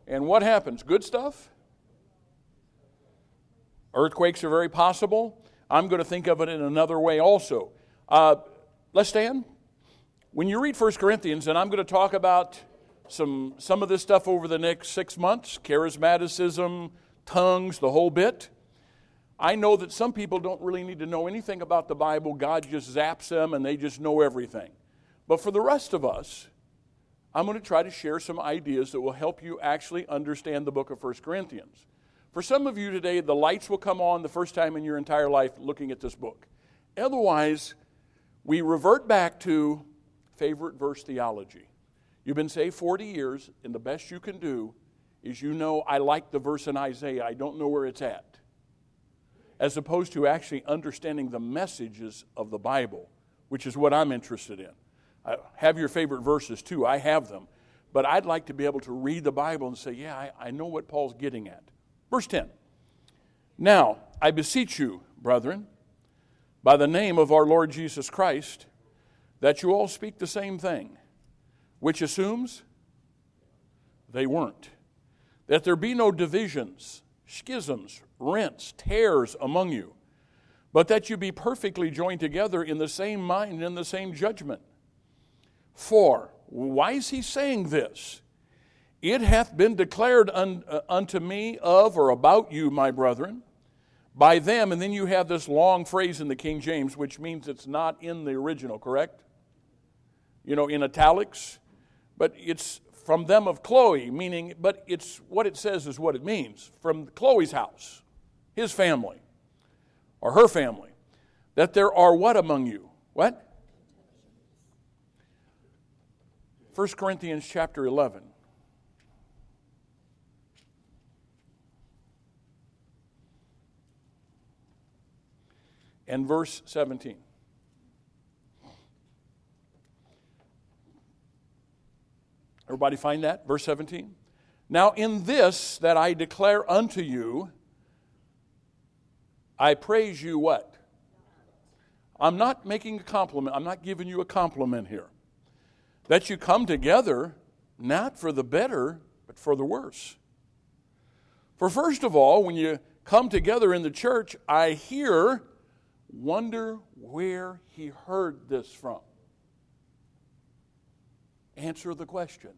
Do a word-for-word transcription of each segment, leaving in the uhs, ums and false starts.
And what happens? Good stuff? Earthquakes are very possible. I'm going to think of it in another way also. Uh, let's stand. When you read First Corinthians, and I'm going to talk about some, some of this stuff over the next six months, charismaticism, tongues, the whole bit. I know that some people don't really need to know anything about the Bible. God just zaps them and they just know everything. But for the rest of us, I'm going to try to share some ideas that will help you actually understand the book of First Corinthians. For some of you today, the lights will come on the first time in your entire life looking at this book. Otherwise, we revert back to favorite verse theology. You've been saved forty years, and the best you can do is you know, I like the verse in Isaiah, I don't know where it's at. As opposed to actually understanding the messages of the Bible, which is what I'm interested in. I have your favorite verses too, I have them. But I'd like to be able to read the Bible and say, yeah, I, I know what Paul's getting at. Verse ten. Now, I beseech you, brethren, by the name of our Lord Jesus Christ, that you all speak the same thing, which assumes they weren't. That there be no divisions, schisms, rents, tears among you, but that you be perfectly joined together in the same mind and in the same judgment. For, why is he saying this? It hath been declared un, uh, unto me of or about you, my brethren, by them, and then you have this long phrase in the King James, which means it's not in the original, correct? You know, in italics, but it's from them of Chloe, meaning, but it's what it says is what it means, from Chloe's house, his family, or her family, that there are what among you? What? First Corinthians chapter eleven. And verse seventeen. Everybody find that? Verse seventeen. Now in this that I declare unto you, I praise you what? I'm not making a compliment. I'm not giving you a compliment here. That you come together, not for the better, but for the worse. For first of all, when you come together in the church, I hear, wonder where he heard this from. Answer the question.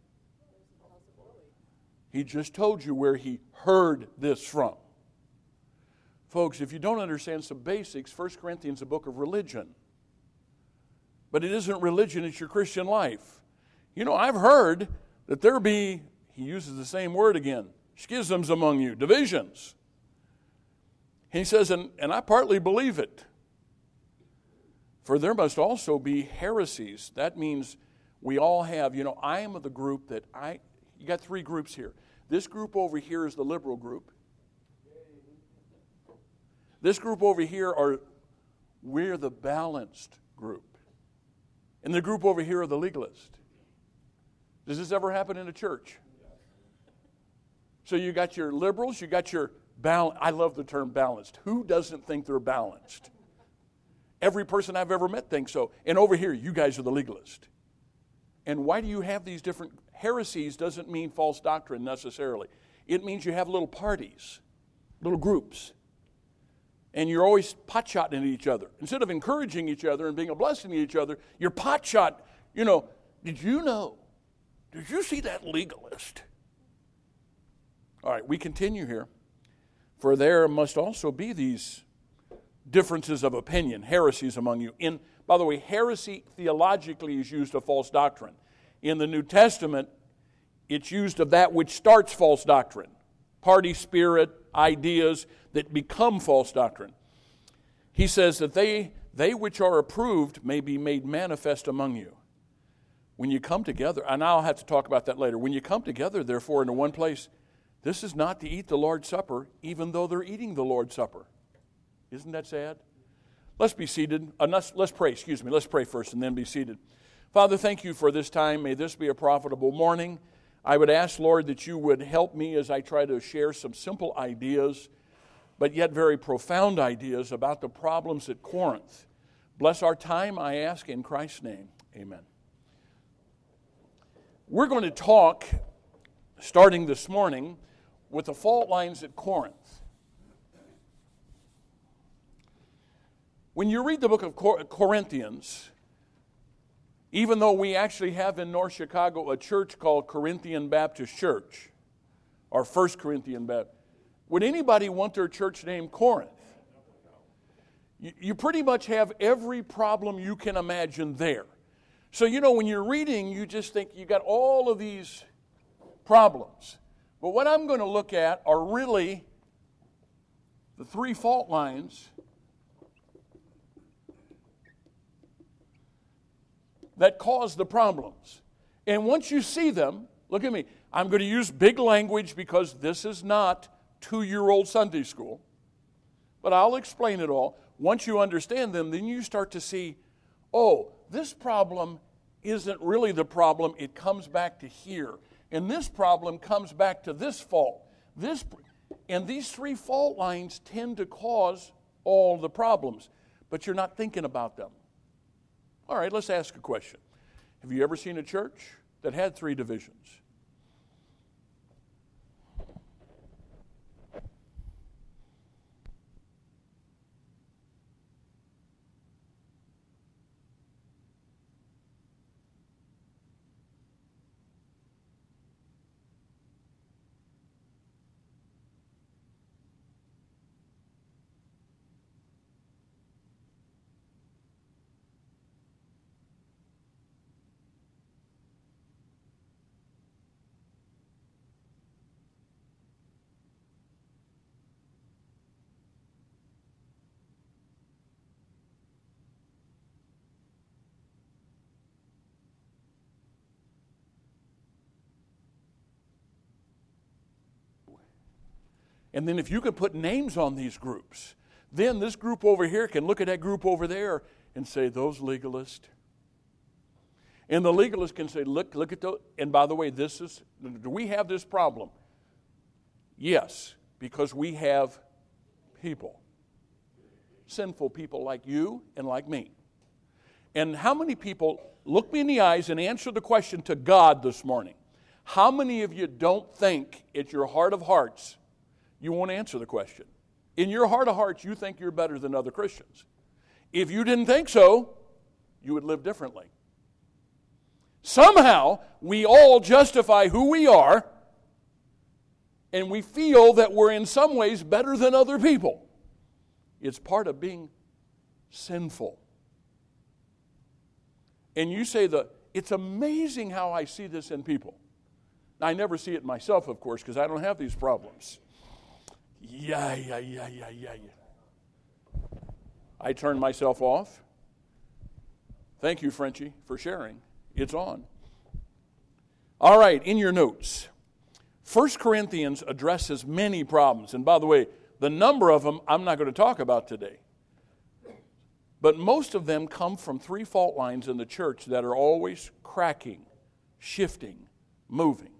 He just told you where he heard this from. Folks, if you don't understand some basics, First Corinthians is a book of religion. But it isn't religion, it's your Christian life. You know, I've heard that there be, he uses the same word again, schisms among you, divisions. He says, and, and I partly believe it. For there must also be heresies. That means we all have, you know, I am of the group that I, you got three groups here. This group over here is the liberal group. This group over here are, we're the balanced group. And the group over here are the legalist. Does this ever happen in a church? So you got your liberals, you got your balance. I love the term balanced. Who doesn't think they're balanced? Every person I've ever met thinks so. And over here, you guys are the legalist. And why do you have these different heresies? Doesn't mean false doctrine necessarily. It means you have little parties, little groups. And you're always pot-shotting at each other. Instead of encouraging each other and being a blessing to each other, you're pot-shot. You know, did you know? Did you see that legalist? All right, we continue here. For there must also be these differences of opinion, heresies among you. In, by the way, heresy theologically is used of false doctrine. In the New Testament, it's used of that which starts false doctrine. Party spirit, ideas that become false doctrine. He says that they, they which are approved may be made manifest among you. When you come together, and I'll have to talk about that later. When you come together, therefore, into one place, this is not to eat the Lord's Supper, even though they're eating the Lord's Supper. Isn't that sad? Let's be seated. Uh, let's, let's pray, excuse me. Let's pray first and then be seated. Father, thank you for this time. May this be a profitable morning. I would ask, Lord, that you would help me as I try to share some simple ideas, but yet very profound ideas about the problems at Corinth. Bless our time, I ask in Christ's name. Amen. We're going to talk starting this morning with the fault lines at Corinth. When you read the book of Corinthians, even though we actually have in North Chicago a church called Corinthian Baptist Church, or First Corinthian Baptist, would anybody want their church named Corinth? You, you pretty much have every problem you can imagine there. So, you know, when you're reading, you just think you got all of these problems. But what I'm going to look at are really the three fault lines that cause the problems. And once you see them, look at me. I'm going to use big language because this is not two-year-old Sunday school. But I'll explain it all. Once you understand them, then you start to see, oh, this problem isn't really the problem. It comes back to here. And this problem comes back to this fault. This, and these three fault lines tend to cause all the problems. But you're not thinking about them. All right, let's ask a question. Have you ever seen a church that had three divisions? And then if you can put names on these groups, then this group over here can look at that group over there and say, those legalists. And the legalist can say, look, look at those. And by the way, this is, do we have this problem? Yes, because we have people. Sinful people like you and like me. And how many people, look me in the eyes and answer the question to God this morning. How many of you don't think at your heart of hearts, you won't answer the question. In your heart of hearts, you think you're better than other Christians. If you didn't think so, you would live differently. Somehow, we all justify who we are, and we feel that we're in some ways better than other people. It's part of being sinful. And you say, that it's amazing how I see this in people. I never see it myself, of course, because I don't have these problems. Yeah, yeah, yeah, yeah, yeah, yeah. I turned myself off. Thank you, Frenchie, for sharing. It's on. All right, in your notes, First Corinthians addresses many problems. And by the way, the number of them I'm not going to talk about today. But most of them come from three fault lines in the church that are always cracking, shifting, moving.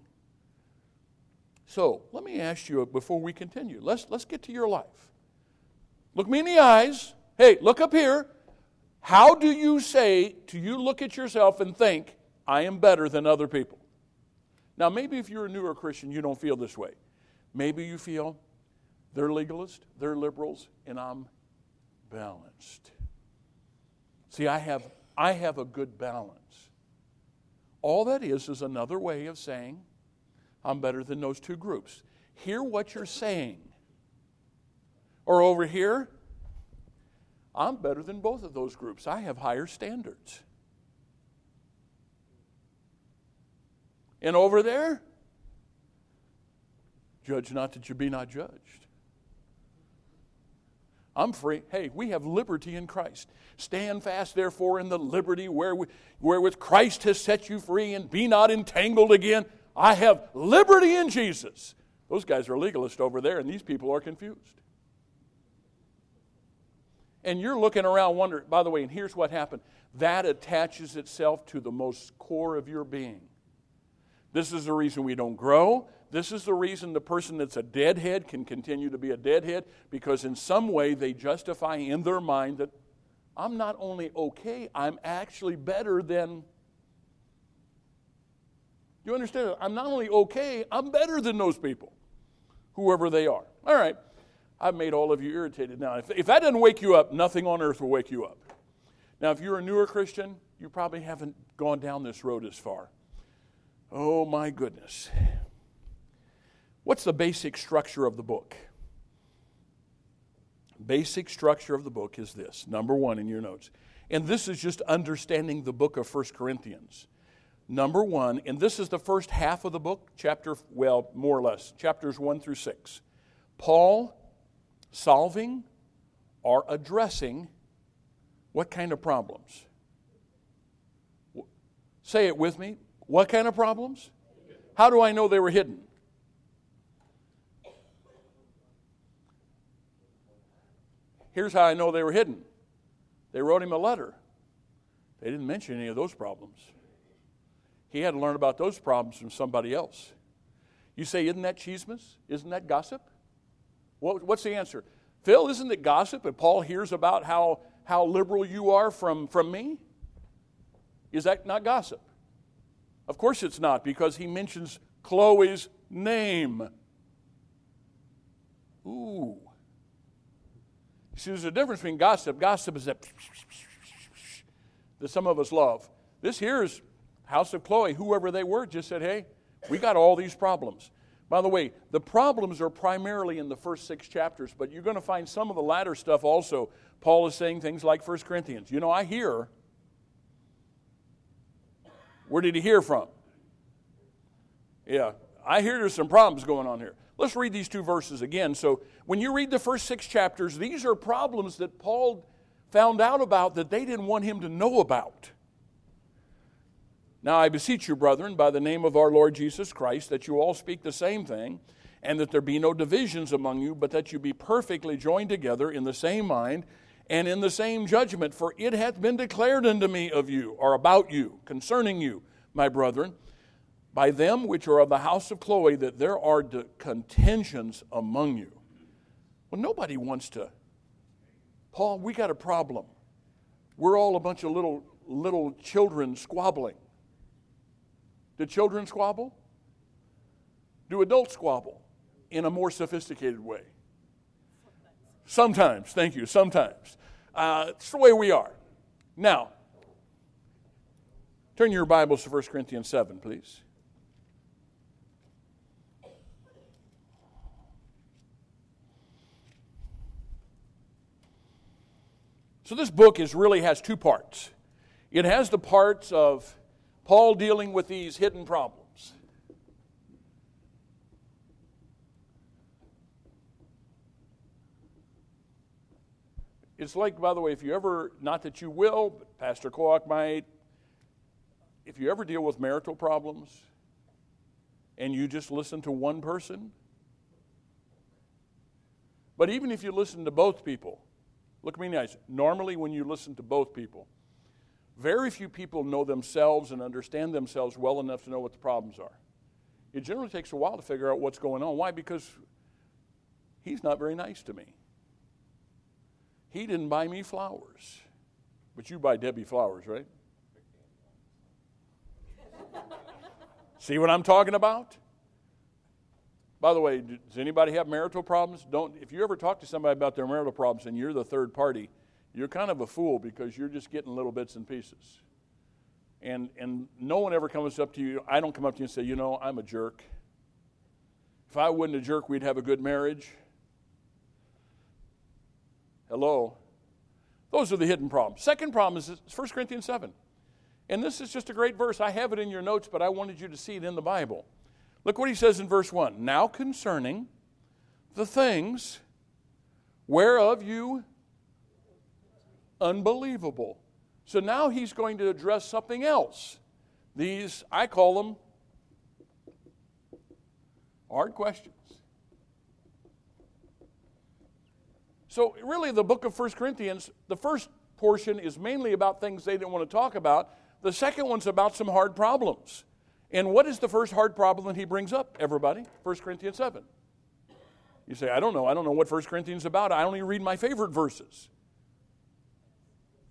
So, let me ask you before we continue. Let's, let's get to your life. Look me in the eyes. Hey, look up here. How do you say, do you look at yourself and think, I am better than other people? Now, maybe if you're a newer Christian, you don't feel this way. Maybe you feel they're legalists, they're liberals, and I'm balanced. See, I have, I have a good balance. All that is is another way of saying, I'm better than those two groups. Hear what you're saying. Or over here, I'm better than both of those groups. I have higher standards. And over there, judge not that you be not judged. I'm free. Hey, we have liberty in Christ. Stand fast, therefore, in the liberty wherewith, wherewith Christ has set you free, and be not entangled again. I have liberty in Jesus. Those guys are legalists over there, and these people are confused. And you're looking around wondering, by the way, and here's what happened. That attaches itself to the most core of your being. This is the reason we don't grow. This is the reason the person that's a deadhead can continue to be a deadhead, because in some way they justify in their mind that I'm not only okay, I'm actually better than Do you understand? I'm not only okay, I'm better than those people, whoever they are. All right. I've made all of you irritated now. If, if that doesn't wake you up, nothing on earth will wake you up. Now, if you're a newer Christian, you probably haven't gone down this road as far. Oh, my goodness. What's the basic structure of the book? Basic structure of the book is this. Number one in your notes. And this is just understanding the book of First Corinthians. Number one, and this is the first half of the book, chapter, well, more or less, chapters one through six. Paul solving or addressing what kind of problems? Say it with me. What kind of problems? How do I know they were hidden? Here's how I know they were hidden. They wrote him a letter. They didn't mention any of those problems. He had to learn about those problems from somebody else. You say, isn't that chismis? Isn't that gossip? What, what's the answer? Phil, isn't it gossip if Paul hears about how, how liberal you are from, from me? Is that not gossip? Of course it's not, because he mentions Chloe's name. Ooh. See, there's a difference between gossip. Gossip is that that some of us love. This here is House of Chloe, whoever they were, just said, hey, we got all these problems. By the way, the problems are primarily in the first six chapters, but you're going to find some of the latter stuff also. Paul is saying things like First Corinthians. You know, I hear. Where did he hear from? Yeah, I hear there's some problems going on here. Let's read these two verses again. So when you read the first six chapters, these are problems that Paul found out about that they didn't want him to know about. Now I beseech you, brethren, by the name of our Lord Jesus Christ, that you all speak the same thing, and that there be no divisions among you, but that you be perfectly joined together in the same mind and in the same judgment. For it hath been declared unto me of you, or about you, concerning you, my brethren, by them which are of the house of Chloe, that there are contentions among you. Well, nobody wants to. Paul, we got a problem. We're all a bunch of little little children squabbling. Do children squabble? Do adults squabble in a more sophisticated way? Sometimes, thank you, sometimes. Uh, it's the way we are. Now, turn your Bibles to First Corinthians seven, please. So this book is really has two parts. It has the parts of Paul dealing with these hidden problems. It's like, by the way, if you ever, not that you will, but Pastor Koak might, if you ever deal with marital problems and you just listen to one person, but even if you listen to both people, look at me in the eyes. Normally when you listen to both people, very few people know themselves and understand themselves well enough to know what the problems are. It generally takes a while to figure out what's going on. Why? Because he's not very nice to me. He didn't buy me flowers. But you buy Debbie flowers, right? See what I'm talking about? By the way, does anybody have marital problems? Don't. If you ever talk to somebody about their marital problems and you're the third party, you're kind of a fool because you're just getting little bits and pieces. And and no one ever comes up to you. I don't come up to you and say, you know, I'm a jerk. If I wasn't a jerk, we'd have a good marriage. Hello. Those are the hidden problems. Second problem is First Corinthians seven. And this is just a great verse. I have it in your notes, but I wanted you to see it in the Bible. Look what he says in verse one. Now concerning the things whereof you unbelievable. So now he's going to address something else. These, I call them hard questions. So really the book of First Corinthians, the first portion is mainly about things they didn't want to talk about. The second one's about some hard problems. And what is the first hard problem that he brings up, everybody? First Corinthians seven. You say, I don't know. I don't know what First Corinthians is about. I only read my favorite verses.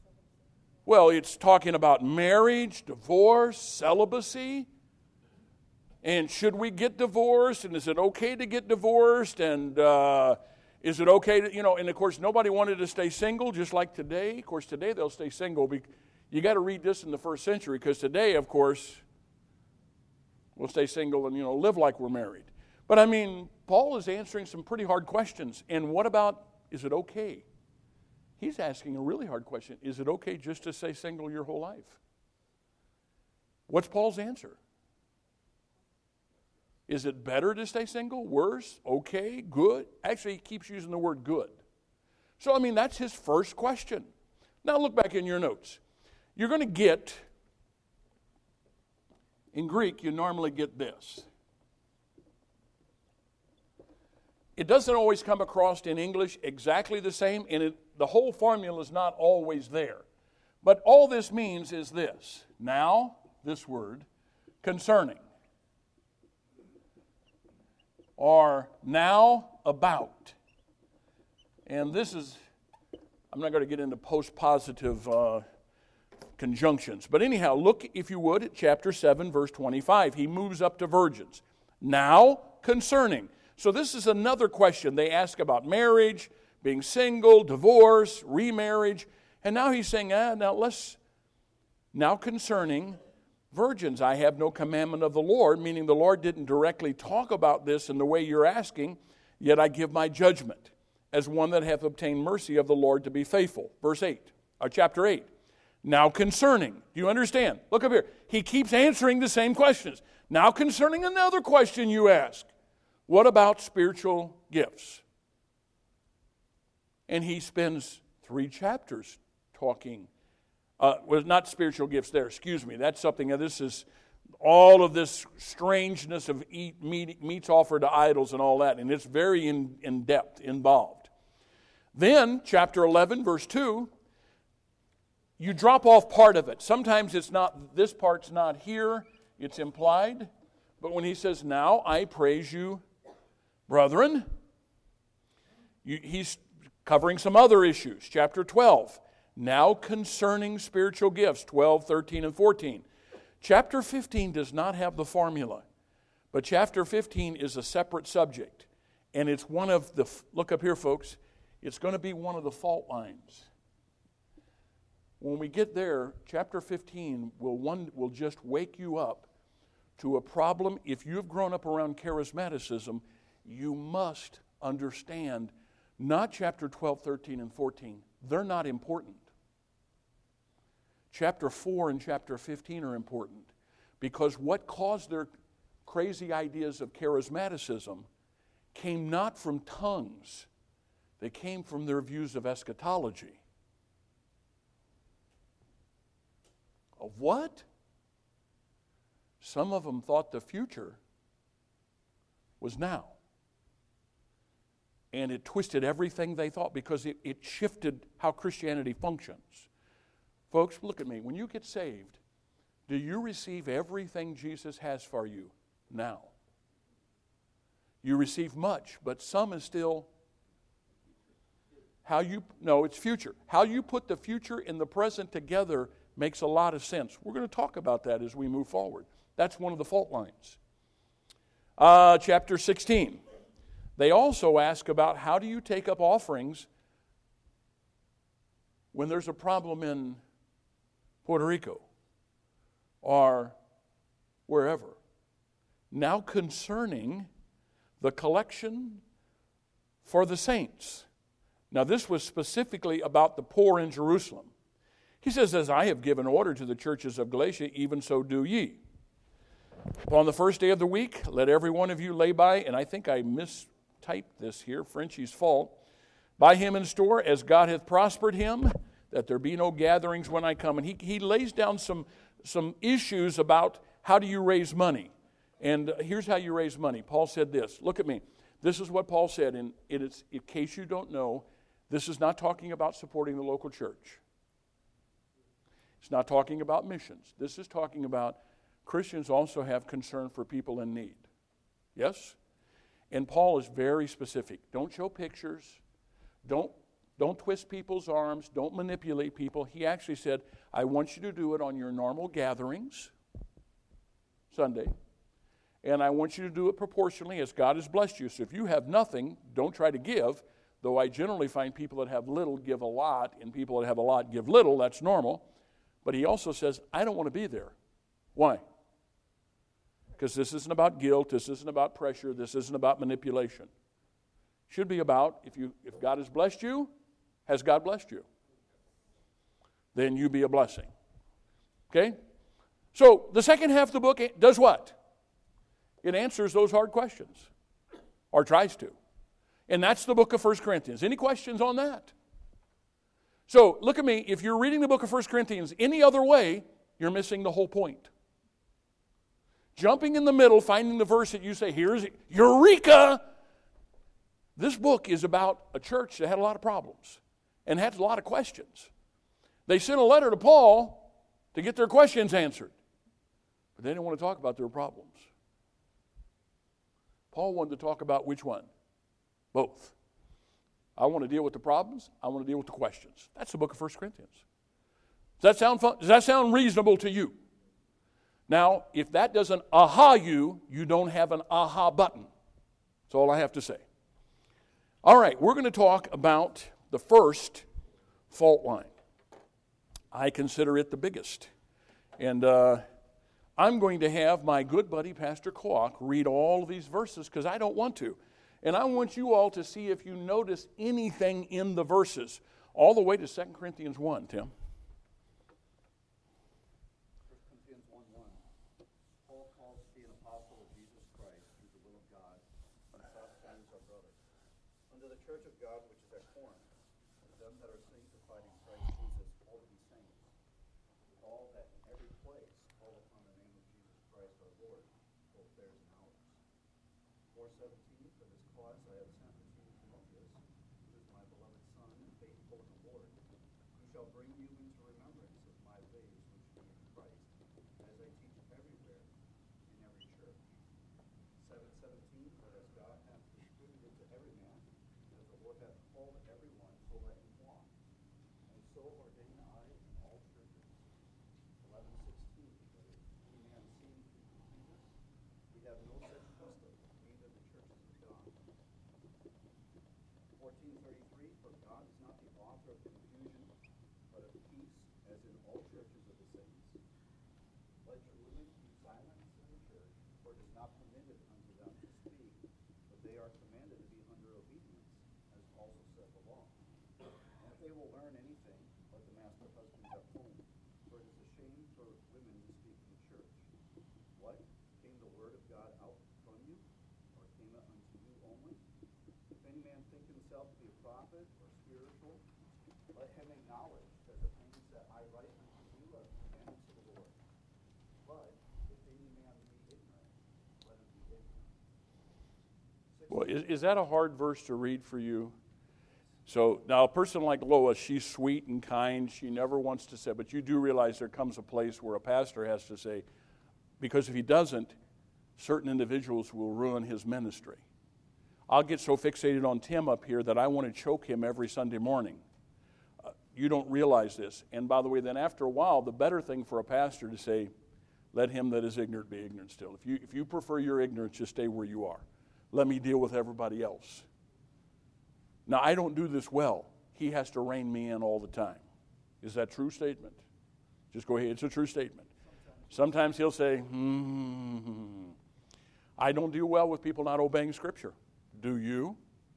Well, it's talking about marriage, divorce, celibacy. And should we get divorced? And is it okay to get divorced? And uh, is it okay to, you know, and of course, nobody wanted to stay single, just like today. Of course, today they'll stay single. You got to read this in the first century, because today, of course, we'll stay single and, you know, live like we're married. But I mean, Paul is answering some pretty hard questions. And what about, is it okay? He's asking a really hard question. Is it okay just to stay single your whole life? What's Paul's answer? Is it better to stay single? Worse? Okay? Good? Actually, he keeps using the word good. So, I mean, that's his first question. Now, look back in your notes. You're going to get, in Greek, you normally get this. It doesn't always come across in English exactly the same, and it, the whole formula is not always there. But all this means is this. Now, this word, concerning. Or now about. And this is, I'm not going to get into post-positive uh, conjunctions. But anyhow, look, if you would, at chapter seven, verse twenty-five. He moves up to virgins. Now concerning. So this is another question. They ask about marriage, being single, divorce, remarriage. And now he's saying, ah, now let's, now concerning virgins, I have no commandment of the Lord, meaning the Lord didn't directly talk about this in the way you're asking, yet I give my judgment as one that hath obtained mercy of the Lord to be faithful. Verse eight, or chapter eight. Now concerning, do you understand? Look up here. He keeps answering the same questions. Now concerning another question you ask. What about spiritual gifts? And he spends three chapters talking. Uh, well, not spiritual gifts there, excuse me. That's something, this is all of this strangeness of eat meat, meats offered to idols and all that, and it's very in, in depth, involved. Then, chapter eleven, verse two, you drop off part of it. Sometimes it's not, this part's not here, it's implied. But when he says, now I praise you, brethren, you, he's covering some other issues. Chapter twelve. Now concerning spiritual gifts, twelve, thirteen, and fourteen. Chapter fifteen does not have the formula, but chapter fifteen is a separate subject. And it's one of the, look up here, folks, it's going to be one of the fault lines. When we get there, chapter fifteen will, one, will just wake you up to a problem. If you've grown up around charismaticism, you must understand not chapter twelve, thirteen, and fourteen. They're not important. Chapter four and chapter fifteen are important because what caused their crazy ideas of charismaticism came not from tongues. They came from their views of eschatology. Of what? Some of them thought the future was now. And it twisted everything they thought because it, it shifted how Christianity functions. Folks, look at me. When you get saved, do you receive everything Jesus has for you now? You receive much, but some is still how you, no, it's future. How you put the future and the present together makes a lot of sense. We're going to talk about that as we move forward. That's one of the fault lines. Uh, chapter sixteen. They also ask about how do you take up offerings when there's a problem in Puerto Rico or wherever. Now concerning the collection for the saints. Now this was specifically about the poor in Jerusalem. He says, as I have given order to the churches of Galatia, even so do ye. Upon the first day of the week, let every one of you lay by, and I think I mistyped this here, Frenchie's fault, by him in store, as God hath prospered him, that there be no gatherings when I come. And he, he lays down some, some issues about how do you raise money. And here's how you raise money. Paul said this. Look at me. This is what Paul said, and it is, in case you don't know, this is not talking about supporting the local church. It's not talking about missions. This is talking about Christians also have concern for people in need. Yes? And Paul is very specific. Don't show pictures. Don't, don't twist people's arms. Don't manipulate people. He actually said, I want you to do it on your normal gatherings, Sunday, And I want you to do it proportionally as God has blessed you. So if you have nothing, don't try to give, though I generally find people that have little give a lot, and people that have a lot give little. That's normal. But he also says, I don't want to be there. Why? Because this isn't about guilt. This isn't about pressure. This isn't about manipulation. It should be about, if you if God has blessed you, has God blessed you? Then you be a blessing. Okay? So the second half of the book does what? It answers those hard questions, or tries to. And that's the book of First Corinthians. Any questions on that? So look at me. If you're reading the book of First Corinthians any other way, you're missing the whole point. Jumping in the middle, finding the verse that you say, here's Eureka! This book is about a church that had a lot of problems and had a lot of questions. They sent a letter to Paul to get their questions answered, but they didn't want to talk about their problems. Paul wanted to talk about which one? Both. I want to deal with the problems. I want to deal with the questions. That's the book of First Corinthians. Does that sound fun? Does that sound reasonable to you? Now, if that doesn't aha you, you don't have an aha button. That's all I have to say. All right, we're going to talk about the first fault line. I consider it the biggest. And uh, I'm going to have my good buddy, Pastor Kwok, read all of these verses because I don't want to. And I want you all to see if you notice anything in the verses, all the way to Second Corinthians one, Tim. First Corinthians one one. Paul calls to be an apostle of Jesus Christ through the will of God, and Sosthenes our brother. Unto the church of God which is at Corinth, to them that are sanctified in Christ Jesus, all to be saints, with all that in every place call upon the name of Jesus Christ our Lord, both theirs and ours. four seventeen. For this cause I have sent unto you Timotheus, who is my beloved son and faithful in the Lord, who shall bring you into remembrance of my ways which be in Christ, as I teach everywhere in every church. seven seventeen. For as God hath distributed to every man, as the Lord hath called every one, so let him walk. And so ordain I in all churches. eleven sixteen. But if any man seem to be confused, we have no such custom, neither the churches of God. fourteen thirty-three. For God is not the author of confusion, but of peace, as in all churches of the saints. Let your women keep silence in the church, for it is not permitted unto them to speak, but they are commanded to be under obedience, as also said the law. And if they will learn anything, let them ask their husbands at home, for it is a shame for women to speak in the church. What? Came the word of God out from you, or came it unto you only? If any man think himself to be a prophet or spiritual, let him acknowledge that the things that I write unto you are commandments of the Lord. But if any man be ignorant, let him be ignorant. Well, is, is that a hard verse to read for you? So now a person like Lois, she's sweet and kind. She never wants to say, but you do realize there comes a place where a pastor has to say, because if he doesn't, certain individuals will ruin his ministry. I'll get so fixated on Tim up here that I want to choke him every Sunday morning. Uh, you don't realize this. And by the way, then after a while, the better thing for a pastor to say, let him that is ignorant be ignorant still. If you, if you prefer your ignorance, just stay where you are. Let me deal with everybody else. Now, I don't do this well. He has to rein me in all the time. Is that a true statement? Just go ahead. It's a true statement. Sometimes he'll say, hmm. I don't do well with people not obeying Scripture. Do you?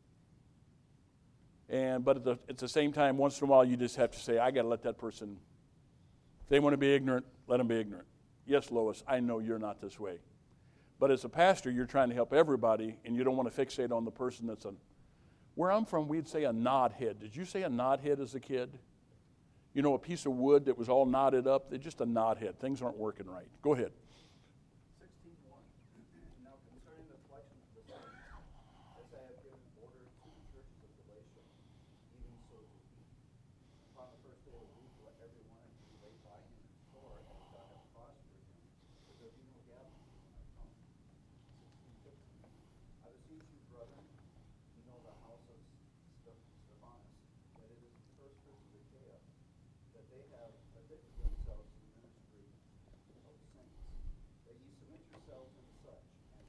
And but at the, at the same time, once in a while, you just have to say, I got to let that person, if they want to be ignorant, let them be ignorant. Yes, Lois, I know you're not this way. But as a pastor, you're trying to help everybody, and you don't want to fixate on the person that's a, where I'm from, we'd say a knothead. Did you say a knothead as a kid? You know, a piece of wood that was all knotted up? They're just a knothead. Things aren't working right. Go ahead. sixteen one. Now concerning the collection of the saints, as I have given order to the churches of Galatia, even so do we. Upon the first day of the week, let every one of you lay by him in store, as God hath prospered him, that there be no gathering when I come. sixteen fifteen. I beseech you, brethren, you know the house of Stephanus, that it is the first fruits of Achaia, that they have addicted themselves to the ministry of the saints, that ye submit yourselves unto such, and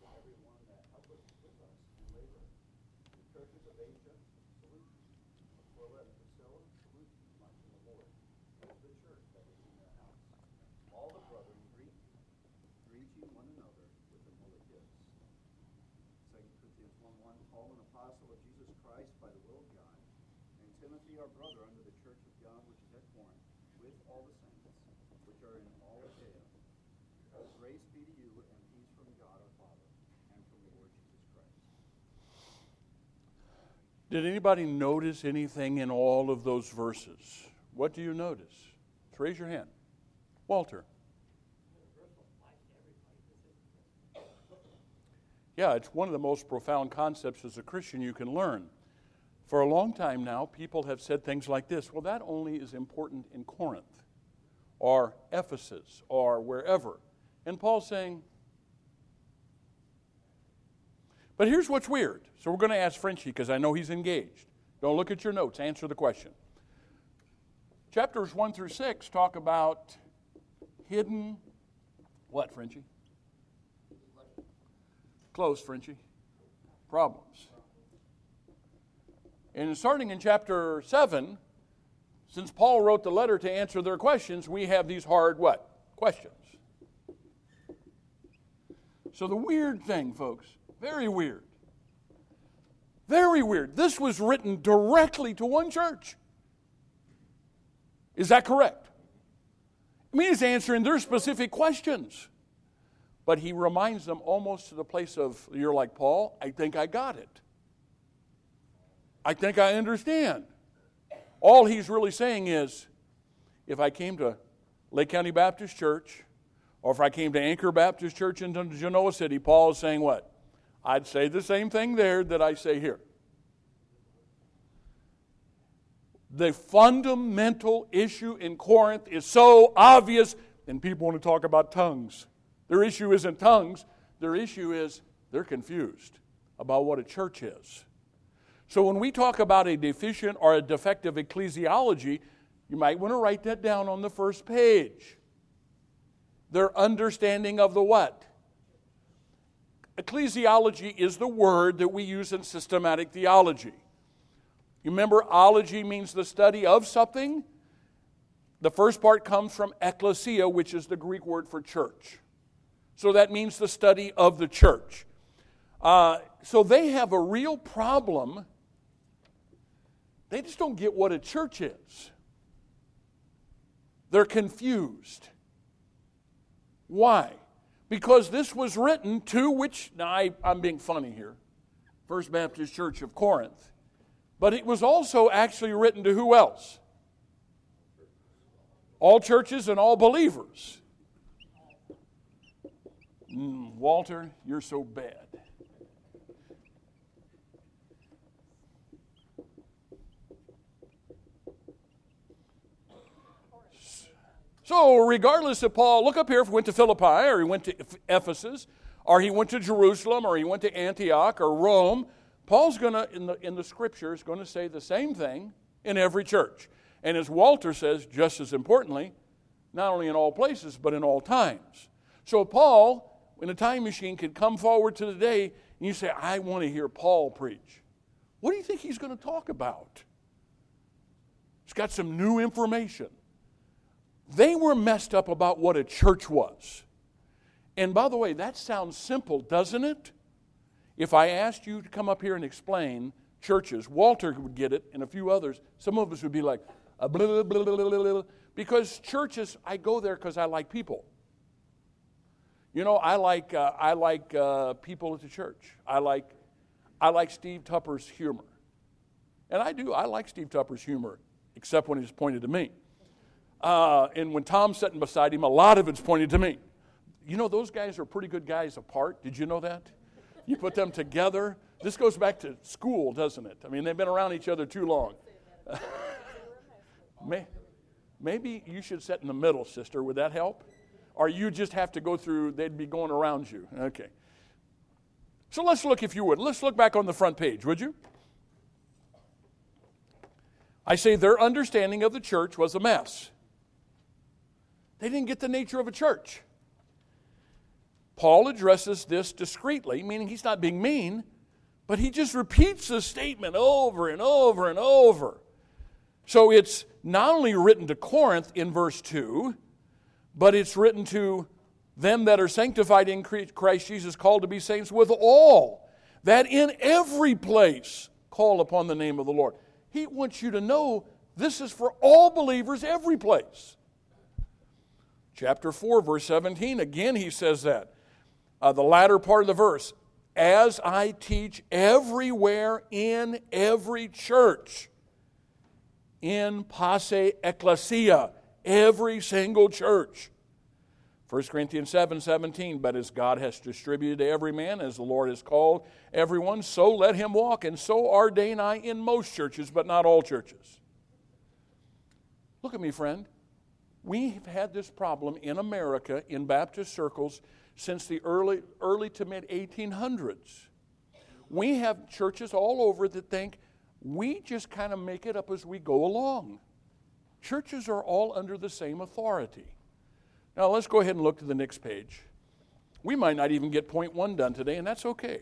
of Asia salute you. Aquila and Priscilla salute you much in the Lord. And the church that is in their house. All the brethren greet you. Greet you one another with a holy kiss. Second Corinthians one one, Paul, an apostle of Jesus Christ by the will of God, and Timothy, our brother, under the church of God which is at Corinth, with all the saints, which are in all Achaia. Grace be to you and peace from God our Father and from the Lord Jesus Christ. Did anybody notice anything in all of those verses? What do you notice? Just raise your hand. Walter. Yeah, it's one of the most profound concepts as a Christian you can learn. For a long time now, people have said things like this. Well, that only is important in Corinth or Ephesus or wherever. And Paul's saying, but here's what's weird. So we're going to ask Frenchie because I know he's engaged. Don't look at your notes. Answer the question. Chapters one through six talk about hidden, what, Frenchie? Close, Frenchie. Problems. And starting in chapter seven, since Paul wrote the letter to answer their questions, we have these hard what? Questions. So the weird thing, folks, very weird. Very weird. This was written directly to one church. Is that correct? I mean, he's answering their specific questions. But he reminds them almost to the place of, you're like, Paul, I think I got it. I think I understand. All he's really saying is, if I came to Lake County Baptist Church, or if I came to Anchor Baptist Church in Genoa City, Paul is saying what? I'd say the same thing there that I say here. The fundamental issue in Corinth is so obvious, and people want to talk about tongues. Their issue isn't tongues. Their issue is they're confused about what a church is. So when we talk about a deficient or a defective ecclesiology, you might want to write that down on the first page. Their understanding of the what? Ecclesiology is the word that we use in systematic theology. You remember, ology means the study of something. The first part comes from ekklesia, which is the Greek word for church. So that means the study of the church. Uh, so they have a real problem. They just don't get what a church is. They're confused. Why? Because this was written to which, now I, I'm being funny here, First Baptist Church of Corinth. But it was also actually written to who else? All churches and all believers. Mm, Walter, you're so bad. So regardless of Paul, look up here, if he went to Philippi, or he went to Ephesus, or he went to Jerusalem, or he went to Antioch, or Rome, Paul's going to, in the, in the Scriptures, going to say the same thing in every church. And as Walter says, just as importantly, not only in all places, but in all times. So Paul, in a time machine, could come forward to the day, and you say, I want to hear Paul preach. What do you think he's going to talk about? He's got some new information. They were messed up about what a church was. And by the way, that sounds simple, doesn't it? If I asked you to come up here and explain churches, Walter would get it, and a few others. Some of us would be like, uh, blah, blah, blah, blah, blah, blah. Because churches, I go there because I like people. You know, I like uh, I like uh, people at the church. I like I like Steve Tupper's humor, and I do. I like Steve Tupper's humor, except when he's pointed to me. Uh, and when Tom's sitting beside him, a lot of it's pointed to me. You know, those guys are pretty good guys apart. Did you know that? You put them together. This goes back to school, doesn't it? I mean, they've been around each other too long. Maybe you should sit in the middle, sister. Would that help? Or you just have to go through, they'd be going around you. Okay. So let's look, if you would. Let's look back on the front page, would you? I say their understanding of the church was a mess. They didn't get the nature of a church. Paul addresses this discreetly, meaning he's not being mean, But he just repeats the statement over and over and over. So it's not only written to Corinth in verse two, but it's written to them that are sanctified in Christ Jesus, called to be saints with all, that in every place call upon the name of the Lord. He wants you to know this is for all believers every place. Chapter four, verse seventeen, again he says that. Uh, the latter part of the verse, as I teach everywhere in every church, in passe ecclesia, every single church. First Corinthians seven seventeen, but as God has distributed to every man, as the Lord has called everyone, so let him walk, and so ordain I in most churches, but not all churches. Look at me, friend. We've had this problem in America in Baptist circles since the early, early to mid eighteen hundreds. We have churches all over that think we just kind of make it up as we go along. Churches are all under the same authority. Now let's go ahead and look to the next page. We might not even get point one done today, and that's okay.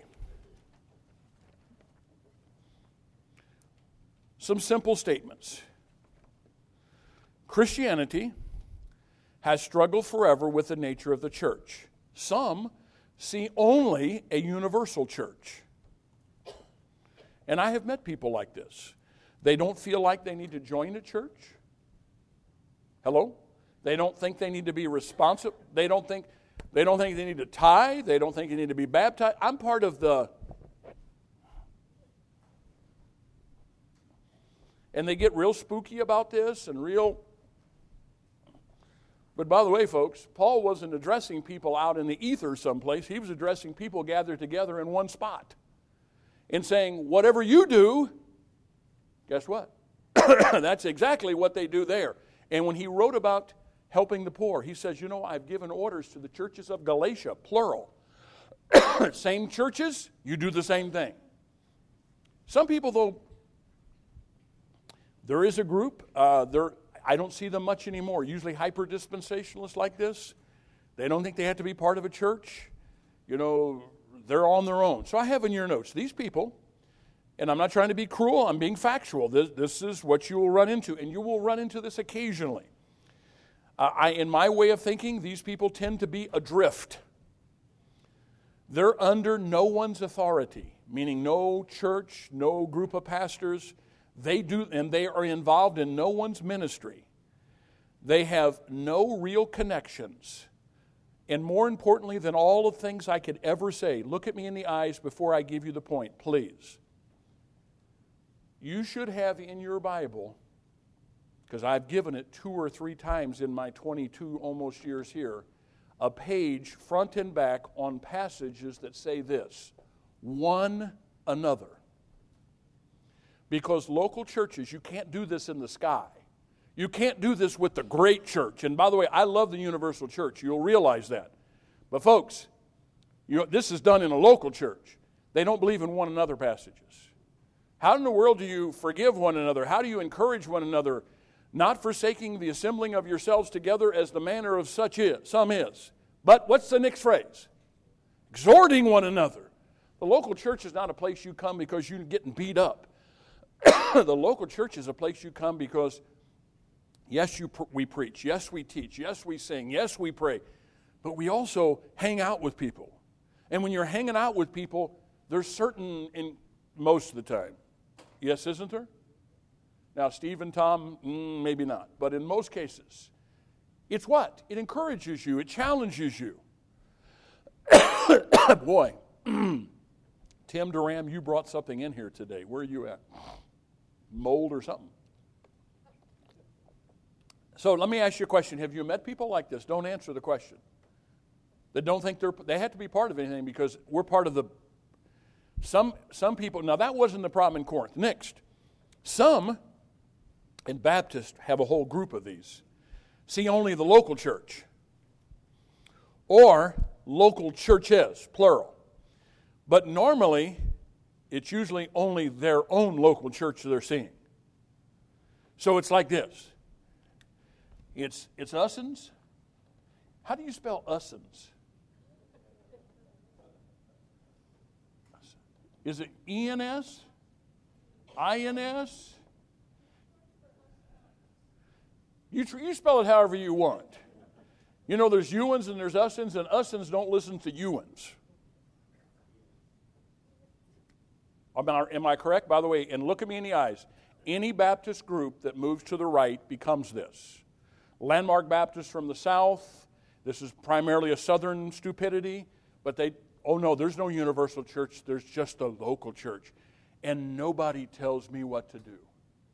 Some simple statements. Christianity has struggled forever with the nature of the church. Some see only a universal church. And I have met people like this. They don't feel like they need to join a church. Hello? They don't think they need to be responsible. They don't think they don't think they need to tithe. They don't think they need to be baptized. I'm part of the... And they get real spooky about this and real... But by the way, folks, Paul wasn't addressing people out in the ether someplace. He was addressing people gathered together in one spot and saying, whatever you do, guess what? That's exactly what they do there. And when he wrote about helping the poor, he says, you know, I've given orders to the churches of Galatia, plural. Same churches, you do the same thing. Some people, though, there is a group, uh, there. I don't see them much anymore. Usually hyper-dispensationalists like this, they don't think they have to be part of a church. You know, they're on their own. So I have in your notes, these people, and I'm not trying to be cruel, I'm being factual. This, this is what you will run into, and you will run into this occasionally. Uh, I, in my way of thinking, these people tend to be adrift. They're under no one's authority, meaning no church, no group of pastors. They do, and they are involved in no one's ministry. They have no real connections. And more importantly than all the things I could ever say, look at me in the eyes before I give you the point, please. You should have in your Bible, because I've given it two or three times in my twenty-two almost years here, a page front and back on passages that say this, one another. Because local churches, you can't do this in the sky. You can't do this with the great church. And by the way, I love the universal church. You'll realize that. But folks, you know, this is done in a local church. They don't believe in one another passages. How in the world do you forgive one another? How do you encourage one another? Not forsaking the assembling of yourselves together as the manner of such is, some is. But what's the next phrase? Exhorting one another. The local church is not a place you come because you're getting beat up. The local church is a place you come because, yes, you pr- we preach, yes, we teach, yes, we sing, yes, we pray, but we also hang out with people. And when you're hanging out with people, there's certain, in most of the time, yes, isn't there? Now, Steve and Tom, mm, maybe not, but in most cases, it's what? It encourages you, it challenges you. Boy, Tim Duram, you brought something in here today. Where are you at? Mold or something. So let me ask you a question. Have you met people like this? Don't answer the question. That don't think they're, they have to be part of anything because we're part of the, some, some people, now that wasn't the problem in Corinth. Next, some, and Baptists have a whole group of these, see only the local church or local churches, plural. But normally, it's usually only their own local church they're seeing. So it's like this. It's it's Ussens. How do you spell Ussens? Is it E N S? I N S? You, tr- you spell it however you want. You know, there's Ewans and there's Ussens, and Ussens don't listen to Ewans. Am I, am I correct? By the way, and look at me in the eyes. Any Baptist group that moves to the right becomes this. Landmark Baptist from the south. This is primarily a southern stupidity, but they, oh no, there's no universal church. There's just a local church. And nobody tells me what to do.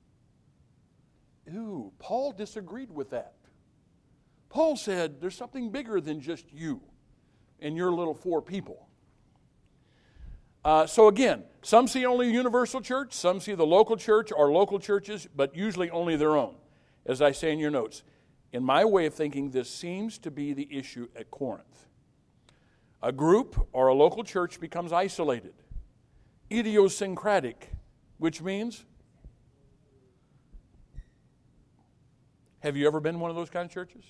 Ooh, Paul disagreed with that. Paul said there's something bigger than just you and your little four people. Uh, so again, some see only a universal church, some see the local church or local churches, but usually only their own. As I say in your notes, in my way of thinking, this seems to be the issue at Corinth. A group or a local church becomes isolated, idiosyncratic, which means, have you ever been in one of those kind of churches?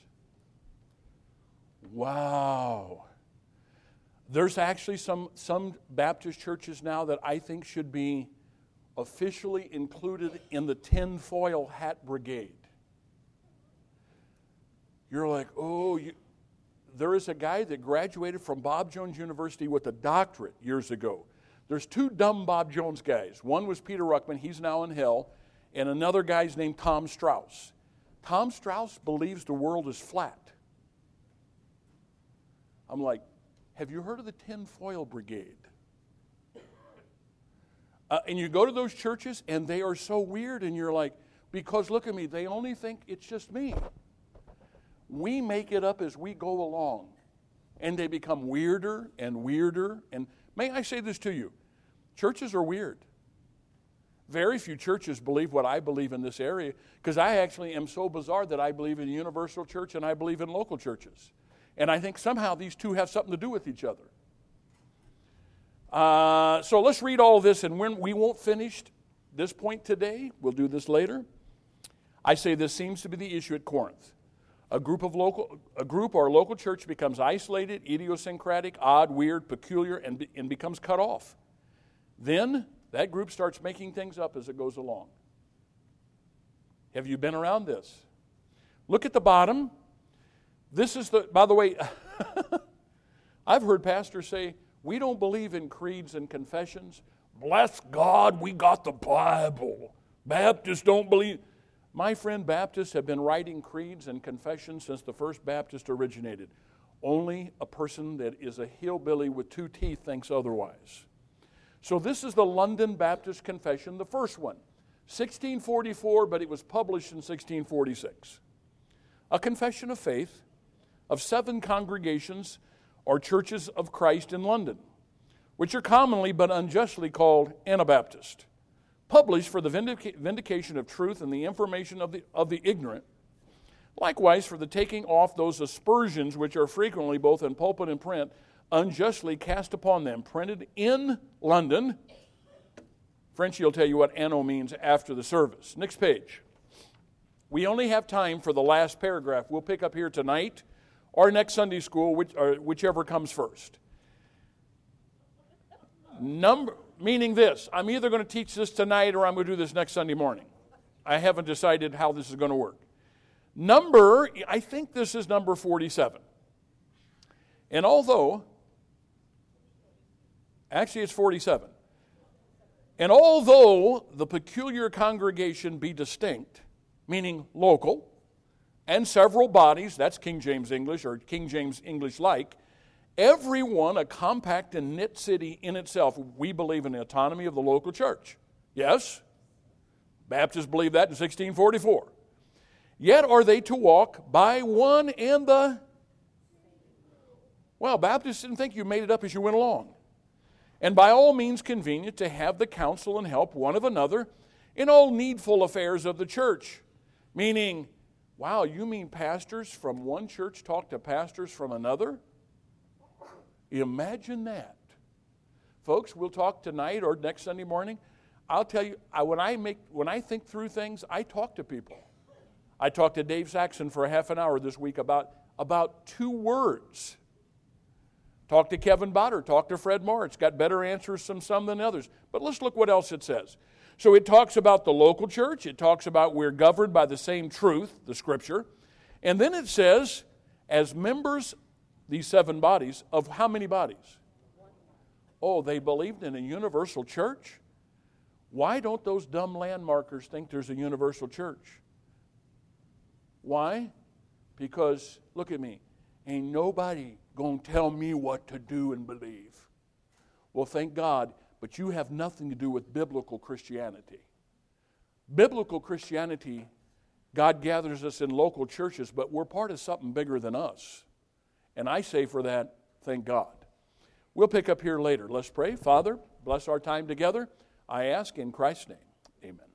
Wow. There's actually some, some Baptist churches now that I think should be officially included in the tinfoil hat brigade. You're like, oh, you, there is a guy that graduated from Bob Jones University with a doctorate years ago. There's two dumb Bob Jones guys. One was Peter Ruckman, he's now in hell, and another guy's named Tom Strauss. Tom Strauss believes the world is flat. I'm like, have you heard of the tinfoil brigade? Uh, and you go to those churches, and they are so weird, and you're like, because look at me, they only think it's just me. We make it up as we go along, and they become weirder and weirder. And may I say this to you, churches are weird. Very few churches believe what I believe in this area, because I actually am so bizarre that I believe in a universal church and I believe in local churches. And I think somehow these two have something to do with each other. Uh, so let's read all this, and when we won't finish this point today, we'll do this later. I say this seems to be the issue at Corinth. A group of local, a group or a local church becomes isolated, idiosyncratic, odd, weird, peculiar, and, be, and becomes cut off. Then that group starts making things up as it goes along. Have you been around this? Look at the bottom. This is the, by the way, I've heard pastors say, we don't believe in creeds and confessions. Bless God, we got the Bible. Baptists don't believe. My friend, Baptists have been writing creeds and confessions since the first Baptist originated. Only a person that is a hillbilly with two teeth thinks otherwise. So this is the London Baptist Confession, the first one. sixteen forty-four, but it was published in sixteen forty-six. A confession of faith of seven congregations or churches of Christ in London, which are commonly but unjustly called Anabaptist, published for the vindic- vindication of truth and the information of the, of the ignorant, likewise for the taking off those aspersions which are frequently, both in pulpit and print, unjustly cast upon them, printed in London. Frenchie will tell you what anno means after the service. Next page. We only have time for the last paragraph. We'll pick up here tonight or next Sunday school, which, or whichever comes first. Number, meaning this, I'm either going to teach this tonight or I'm going to do this next Sunday morning. I haven't decided how this is going to work. Number, I think this is number forty-seven. And although, actually it's forty-seven. And although the peculiar congregation be distinct, meaning local, and several bodies, that's King James English or King James English like, every one a compact and knit city in itself, we believe in the autonomy of the local church. Yes? Baptists believe that in sixteen forty-four. Yet are they to walk by one and the... Well, Baptists didn't think you made it up as you went along. And by all means convenient to have the counsel and help one of another in all needful affairs of the church. Meaning, wow, you mean pastors from one church talk to pastors from another? Imagine that. Folks, we'll talk tonight or next Sunday morning. I'll tell you, I, when I make, when I think through things, I talk to people. I talked to Dave Saxon for a half an hour this week about, about two words. Talk to Kevin Botter. Talk to Fred Moore. It's got better answers from some than others. But let's look what else it says. So it talks about the local church. It talks about we're governed by the same truth, the Scripture. And then it says, as members, these seven bodies, of how many bodies? Oh, they believed in a universal church? Why don't those dumb landmarkers think there's a universal church? Why? Because, look at me, ain't nobody going to tell me what to do and believe. Well, thank God, but you have nothing to do with biblical Christianity. Biblical Christianity, God gathers us in local churches, but we're part of something bigger than us. And I say for that, thank God. We'll pick up here later. Let's pray. Father, bless our time together. I ask in Christ's name. Amen.